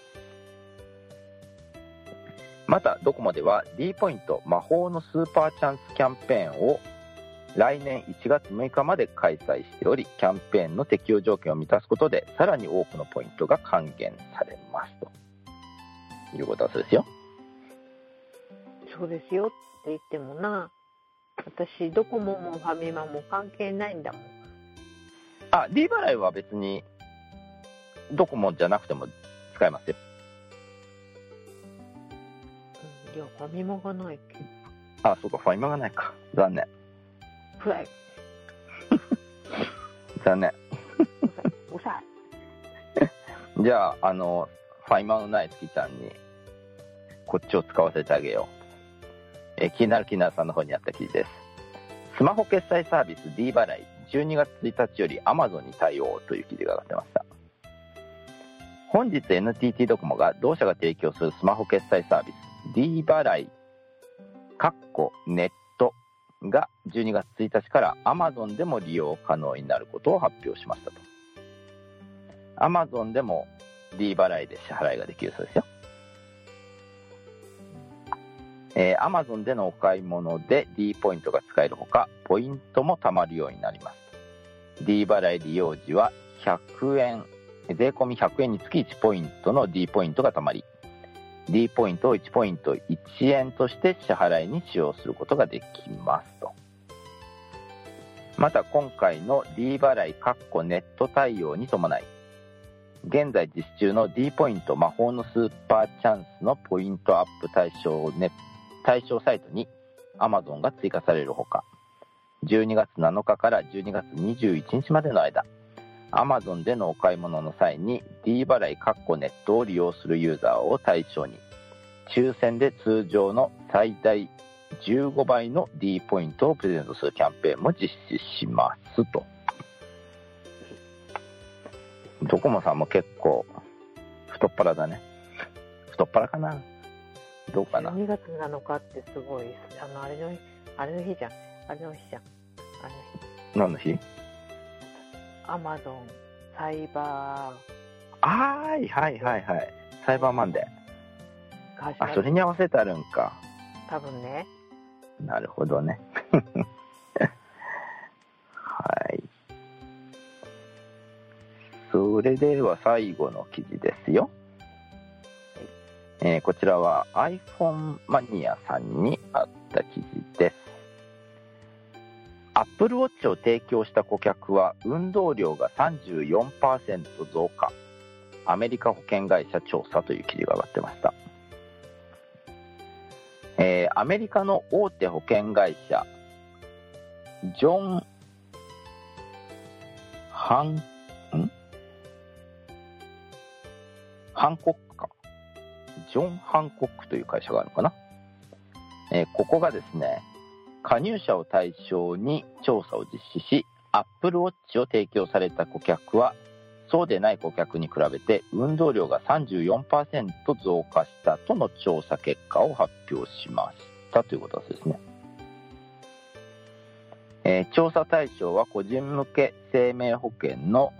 またドコモでは D ポイント魔法のスーパーチャンスキャンペーンを来年いちがつむいかまで開催しており、キャンペーンの適用条件を満たすことでさらに多くのポイントが還元されますということだそうですよ。 そうですよって言ってもな、私ドコモもファミマも関係ないんだもん。 あ、D 払いは別にドコモじゃなくても使えますよ。 いや、ファミマがないけど。 あ、そうか、ファミマがないか。残念。 フライ。 残念。 うさい。じゃあ、あの、ファミマのない月ちゃんに、こっちを使わせてあげよう。え、気になる気になるさんの方にあった記事です。スマホ決済サービス D 払い、じゅうにがつついたちより Amazon に対応という記事が上がってました。本日 エヌティーティー ドコモが同社が提供するスマホ決済サービス D 払いかっこネットがじゅうにがつついたちから Amazon でも利用可能になることを発表しましたと。 Amazon でも D 払いで支払いができるそうですよ。えー、Amazon でのお買い物で D ポイントが使えるほか、ポイントも貯まるようになります。 D 払い利用時はひゃくえん、税込みひゃくえんにつきいちポイントの D ポイントが貯まり、 D ポイントをいちポイントいちえんとして支払いに使用することができますと。また今回の D 払いかっこネット対応に伴い、現在実施中の D ポイント魔法のスーパーチャンスのポイントアップ対象ネ対象サイトに Amazon が追加されるほか、じゅうにがつなのかからじゅうにがつにじゅういちにちまでの間、Amazon でのお買い物の際に D 払いかっこネットを利用するユーザーを対象に、抽選で通常の最大じゅうごばいの D ポイントをプレゼントするキャンペーンも実施しますと。ドコモさんも結構太っ腹だね。太っ腹かな、どうかな。 にがつなのかってすごい、あの、あれの、あれの日じゃん。あれの日じゃん。あれ何の日？ アマゾン、サイバー。 はいはいはいはい。サイバーマンデー。あ、それに合わせてあるんか。 多分ね。 なるほどね。はい。それでは最後の記事ですよ。えー、こちらは iPhone マニアさんにあった記事です。Apple Watch を提供した顧客は運動量が さんじゅうよんパーセント 増加。アメリカ保険会社調査という記事が上がってました。えー、アメリカの大手保険会社ジョン・ハン、んハンコックか。ジョン・ハンコックという会社があるのかな。えー、ここがですね、加入者を対象に調査を実施し、 Apple Watch を提供された顧客はそうでない顧客に比べて運動量が さんじゅうよんパーセント 増加したとの調査結果を発表しましたということですね。えー、調査対象は個人向け生命保険の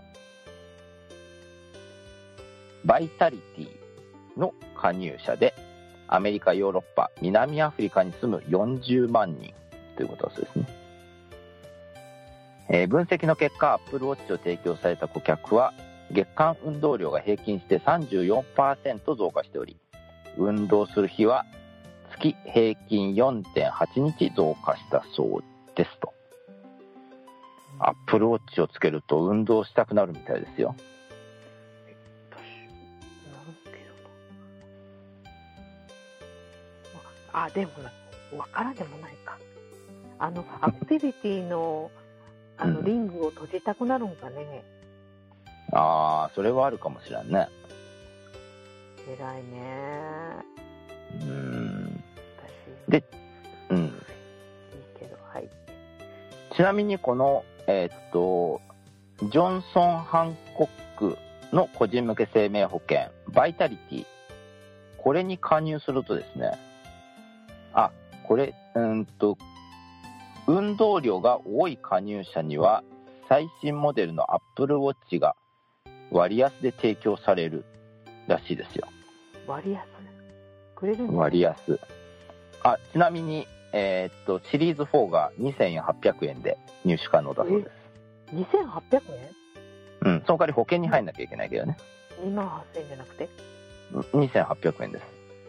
バイタリティの加入者で、アメリカ、ヨーロッパ、南アフリカに住むよんじゅうまんにんということですね。えー、分析の結果、Apple Watch を提供された顧客は月間運動量が平均して さんじゅうよんパーセント 増加しており、運動する日は月平均 よんてんはちにち増加したそうですと。Apple Watch をつけると運動したくなるみたいですよ。 あ、でもわからんでもないか。あのアクティビティのあのリングを閉じたくなるんかね。 うん、ああ、それはあるかもしれんね。 偉いね。 うーん。 私で、うん。 いいけど、はい。 ちなみにこのえー、っとジョンソン・ハンコックの個人向け生命保険バイタリティ、これに加入するとですね、あ、これうんと運動量が多い加入者には最新モデルの Apple Watch が割安で提供されるらしいですよ。割安くれるの？ 割安。あ、ちなみにえー、っとシリーズフォーがにせんはっぴゃくえんで入手可能だそうです。 にせんはっぴゃくえん？ うん、その代わり保険に入んなきゃいけないけどね。 にまんはっせんえんじゃなくて？ にせんはっぴゃくえんです。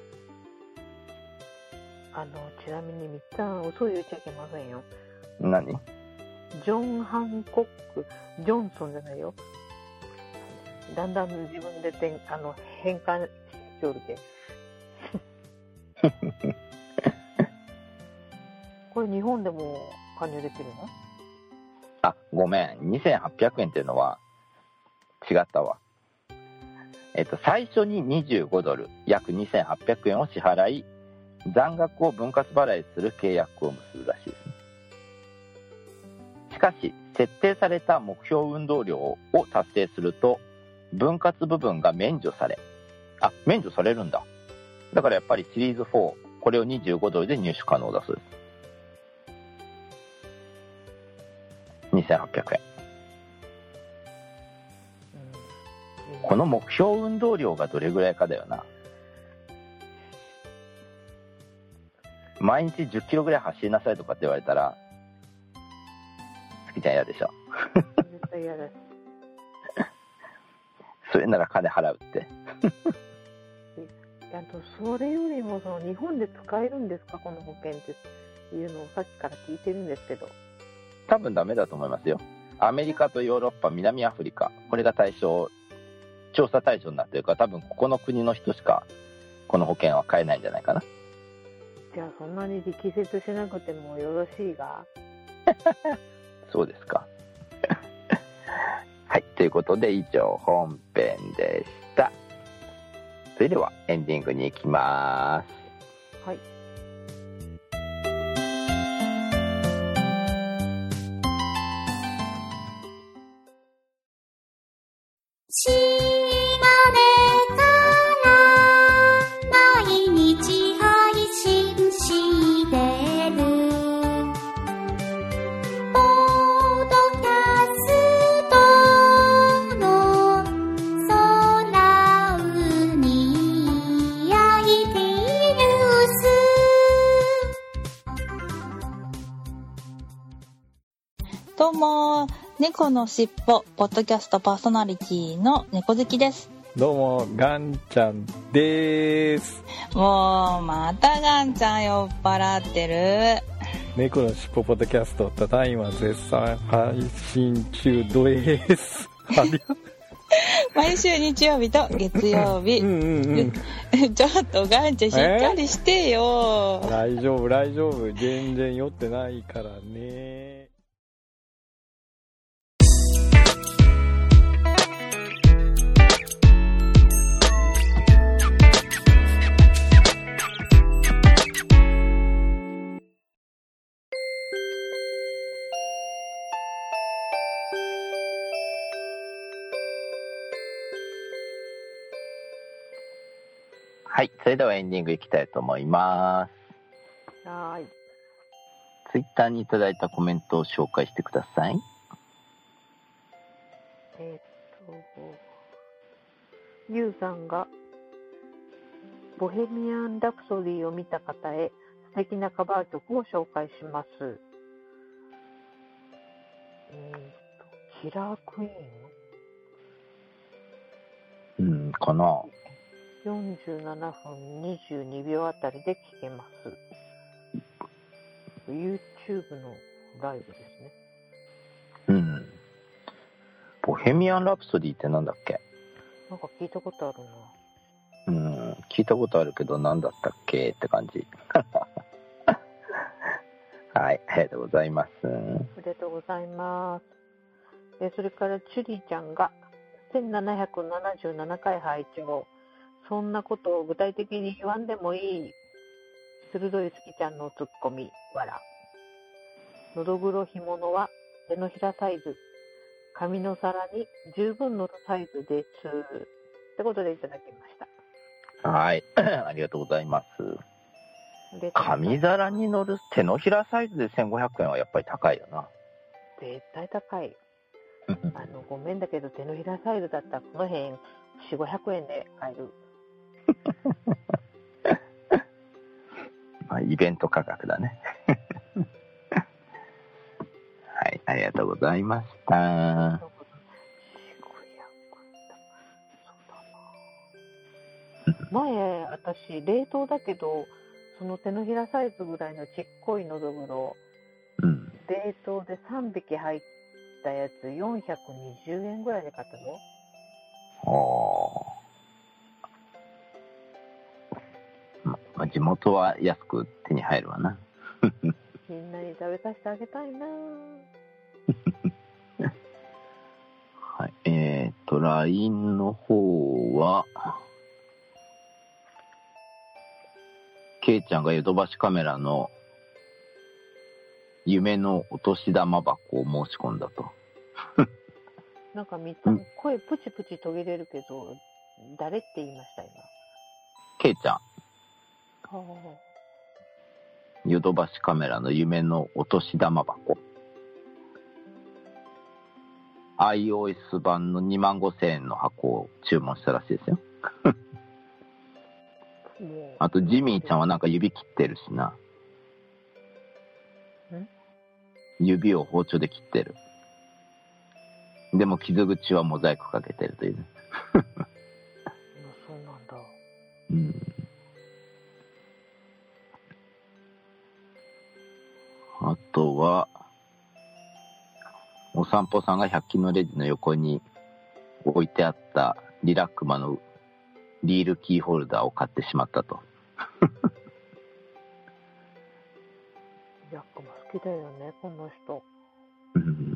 あのちなみにみっちゃん嘘言っちゃいけませんよ。 何？ ジョン・ハンコック、ジョンソンじゃないよ。だんだん自分でてんあの変換しておるけ。これ日本でも加入できるの？ あ、ごめん。にせんはっぴゃくえんっていうのは違ったわ。えっと、最初ににじゅうごドル、約にせんはっぴゃくえんを支払い、残額を分割払いする契約を結ぶらしいですね。しかし、設定された目標運動量を達成すると、分割部分が免除され、あ、免除されるんだ。だからやっぱりシリーズフォー、これをにじゅうごドルで入手可能だそうです。にせんはっぴゃくえん、うん、この目標運動量がどれぐらいかだよな。毎日じゅっキロぐらい走りなさいとかって言われたら好きちゃん嫌でしょ。 絶対嫌だ。 それなら金払うってあとそれよりもその日本で使えるんですかこの保険っていうのをさっきから聞いてるんですけど、 多分ダメだと思いますよ。アメリカとヨーロッパ、南アフリカ、これが対象、調査対象になっているから、多分ここの国の人しかこの保険は買えないんじゃないかな。 じゃあそんなに力説しなくてもよろしいが。 そうですか。はい、ということで以上本編でした。それではエンディングに行きます。 はい。 島根から毎日配信してるポッドキャストの空海 アイティー ニュース。どうも猫のしっぽポッドキャストパーソナリティの猫好きです。 どうもガンちゃんです。 もうまたガンちゃん酔っ払ってる。 猫のしっぽポッドキャストただいま絶賛配信中です。 毎週日曜日と月曜日。うんうんうん、ちょっとガンちゃんしっかりしてよ。 大丈夫大丈夫、全然酔ってないからね。 はい、それではエンディングいきたいと思います。 はーい。 ツイッターにいただいたコメントを紹介してください。 えーっと、ゆうさんが、ボヘミアン・ラプソディを見た方へ素敵なカバー曲を紹介します。えーっと、キラークイーンうん、かな。 よんじゅうななふんにじゅうにびょうあたりで聴けます。YouTube のライブですね。 うん。ボヘミアン・ラプソディってなんだっけ？ なんか聞いたことあるうん、聞いたことあるけどなんだったっけって感じ。はい、ありがとうございます。 な。ありがとうございます。えそれからチュリーちゃんがせんななひゃくななじゅうななかい拝聴。そんなことを具体的に言わんでもいい。鋭い好きちゃんのツッコミ、わら。のどぐろ干物は手のひらサイズ。紙の皿に十分乗るサイズです。ってことでいただきました。 はい、ありがとうございます。紙皿に乗る手のひらサイズでせんごひゃくえんはやっぱり高いよな。 絶対高い。あの、ごめんだけど手のひらサイズだったらこの辺よん、ごひゃくえんで買える。 まあ、イベント価格だね。はい、ありがとうございました。 前、私、冷凍だけど、その手のひらサイズぐらいのちっこいのどぐろ、 うん、 冷凍でさんびき入ったやつ、よんひゃくにじゅうえんぐらいで買ったの。 あ、まあ、地元は安く手に入るわな。 みんなに食べさせてあげたいな。 はい、えーっと、ライン の方は、ケイちゃんがヨドバシカメラの夢のお年玉箱を申し込んだと。 なんかみっつん声プチプチ途切れるけど、誰って言いました今。 ケイちゃん。 はあ、 ヨドバシカメラの夢のお年玉箱。iOS 版のにまんごせんえんの箱を注文したらしいですよ。あとジミーちゃんはなんか指切ってるしな。 ん？ 指を包丁で切ってる。でも傷口はモザイクかけてるというね。 そうなんだ。 うん。あとは、お散歩さんがひゃく均のレジの横に置いてあったリラックマのリールキーホルダーを買ってしまったと。 リラックマ好きだよね、この人。 うん。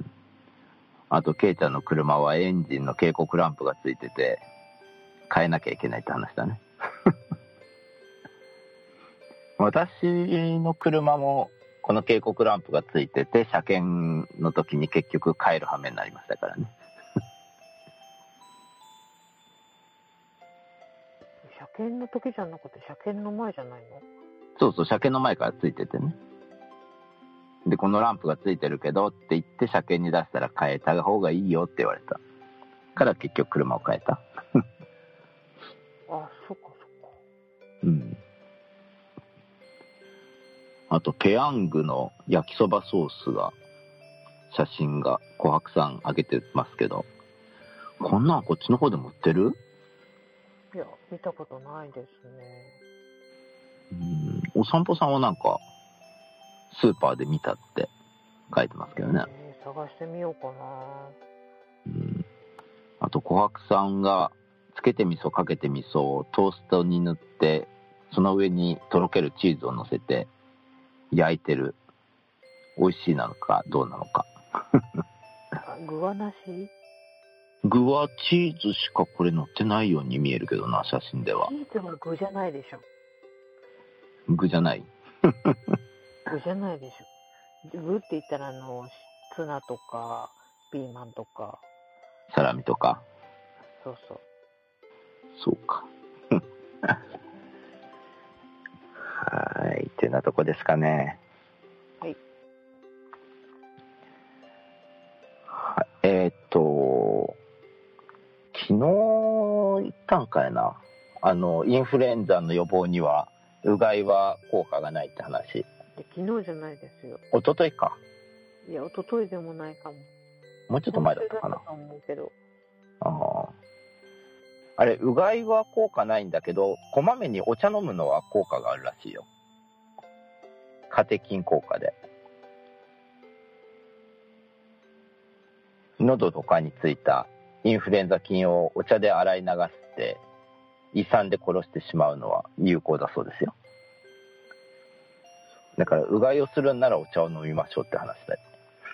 あと、ケイちゃんの車はエンジンの警告ランプがついてて、変えなきゃいけないって話だね。私の車もこの警告ランプがついてて、車検の時に結局変える羽目になりましたからね。 車検の時じゃなくて車検の前じゃないの？ そうそう、車検の前からついててね。で、このランプがついてるけどって言って車検に出したら変えた方がいいよって言われたから結局車を変えた。 あ、そっかそっか。 うん。あとペヤングの焼きそばソースが写真が琥珀さん上げてますけど、こんなんこっちの方でも売ってる？ いや、見たことないですね。 うん、お散歩さんはなんかスーパーで見たって書いてますけどね。 えー、探してみようかな。 うん、あと琥珀さんがつけて味噌かけて味噌をトーストに塗ってその上にとろけるチーズを乗せて焼いてる。美味しいなのかどうなのか。 具はなし？ 具はチーズしかこれ乗ってないように見えるけどな、写真では。 チーズは具じゃないでしょ。 具じゃない。 具じゃないでしょ。具って言ったらあのツナとかピーマンとかサラミとか。 そうそう。 そうか。 なとこですかね。 はい。 はい、えー、っと、昨日言ったんかいな。あの、インフルエンザの予防には、うがいは効果がないって話。 昨日じゃないですよ。 一昨日か。 いや、一昨日でもないかも。 もうちょっと前だったかな。 だと思うけど。 ああ。あれ、うがいは効果ないんだけど、こまめにお茶飲むのは効果があるらしいよ。カテキン効果で。喉とかについたインフルエンザ菌をお茶で洗い流して胃酸で殺してしまうのは有効だそうですよ。だからうがいをするんならお茶を飲みましょうって話だよ。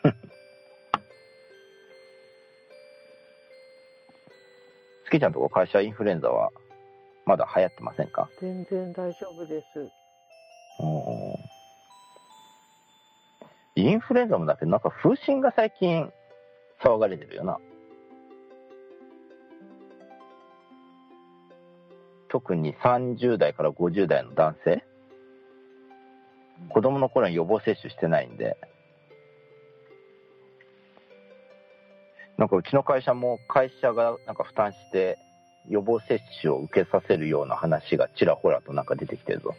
スキちゃんとこ会社インフルエンザはまだ流行ってませんか？ 全然大丈夫です。 おインフルエンザもだけどなんか風疹が最近騒がれてるよな。特にさんじゅう代からごじゅう代の男性、子供の頃に予防接種してないんで、なんかうちの会社も会社がなんか負担して予防接種を受けさせるような話がちらほらとなんか出てきてるぞ。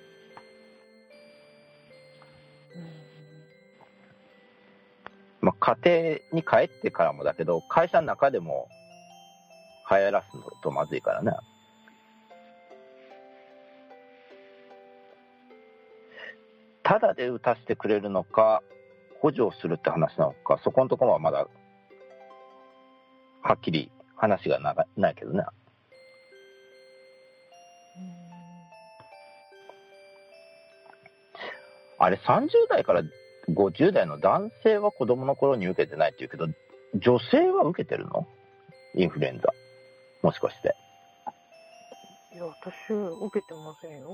まあ、家庭に帰ってからもだけど、会社の中でも流行らすのとまずいからね。ただで打たせてくれるのか、補助をするって話なのか、そこのところはまだはっきり話がなないけどね。あれさんじゅう代からごじゅう代の男性は子供の頃に受けてないって言うけど、女性は受けてるの？インフルエンザ。もしかして。 いや、私、受けてませんよ。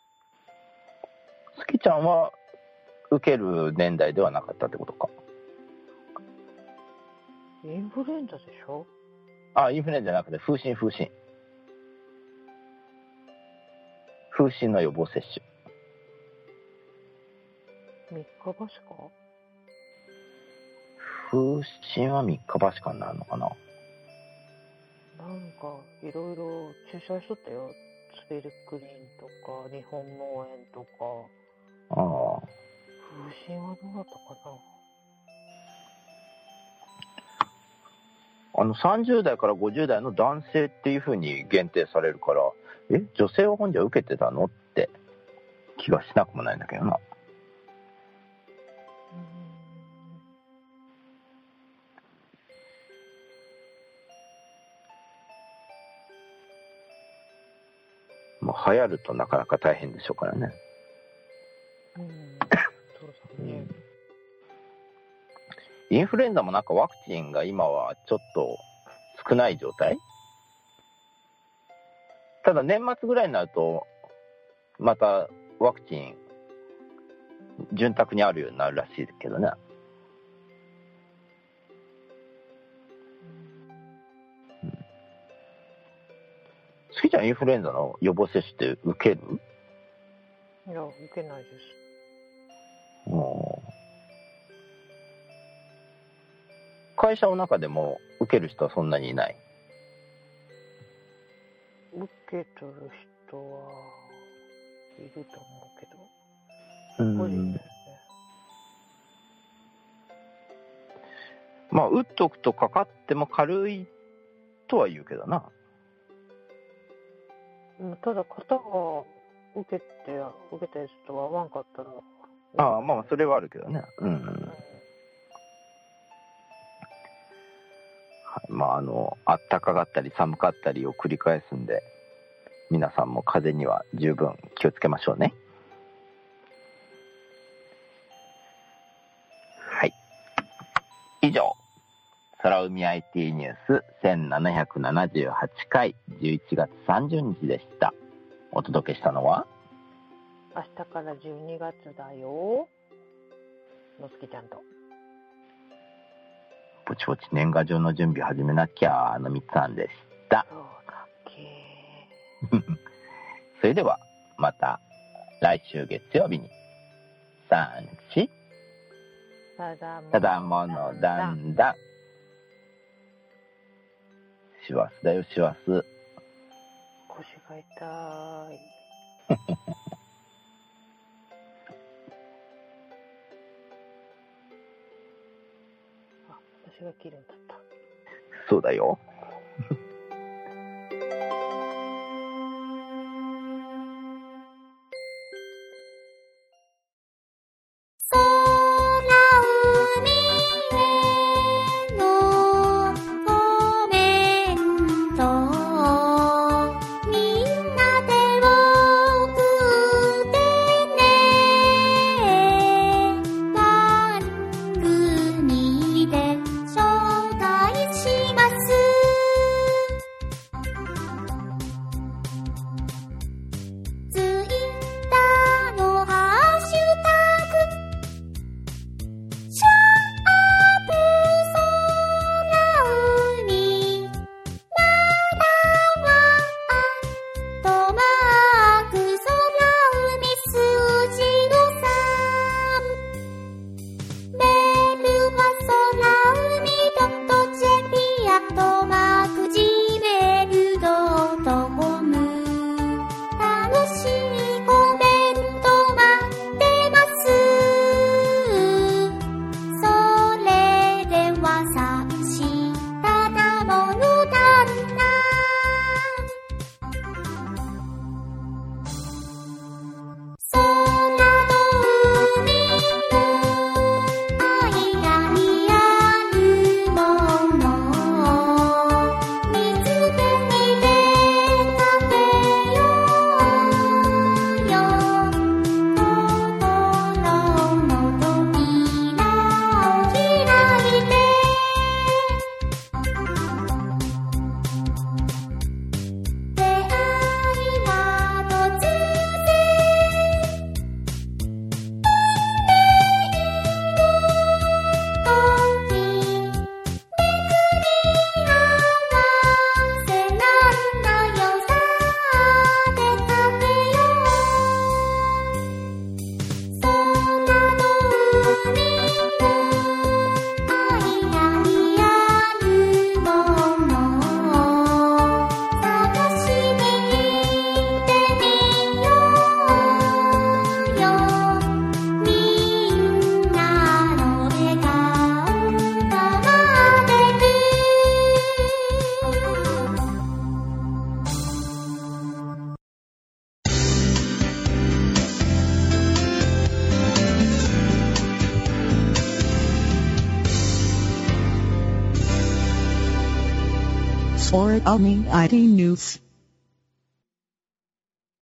スキちゃんは受ける年代ではなかったってことか。 インフルエンザでしょ？ あ、インフルエンザじゃなくて風疹風疹。風疹の予防接種。 三日橋か？ 風疹は三日橋かになるのかな。 なんかいろいろ注射しとったよ。スペルクリンとか日本脳炎とか。 ああ。 風疹はどうだったかな。 あのさんじゅう代からごじゅう代の男性っていう風に限定されるから、え、女性はほんじゃ受けてたのって気がしなくもないんだけどな。もう流行るとなかなか大変でしょうからね。 うん、そうだね。 インフルエンザもなんかワクチンが今はちょっと少ない状態。ただ年末ぐらいになるとまたワクチン潤沢にあるようになるらしいけどね。うん、スキちゃんインフルエンザの予防接種って受ける？ いや、受けないです。 お会社の中でも受ける人はそんなにいない？ 受け取る人はいると思うけど、 うん個人ですね。 まあ打っとくとかかっても軽いとは言うけどな。 ただ型が受けて受けたやつと合わんかったら、 ああ、まあそれはあるけどね。うん、うん。まああの暖かかったり寒かったりを繰り返すんで、皆さんも風邪には十分気をつけましょうね。はい。以上、空海 アイティー ニュースせんななひゃくななじゅうはちかいじゅういちがつさんじゅうにちでした。お届けしたのは明日からじゅうにがつだよ。のすきちゃんと。 ぼちぼち年賀状の準備始めなきゃのみつさんでした。 そうだっけ。 それではまた来週月曜日に。さん、し、 ただもただものだんだん。師走だよ、師走。 腰が痛い。あ、私が切るんだった。 そうだよ。 For Army アイティー News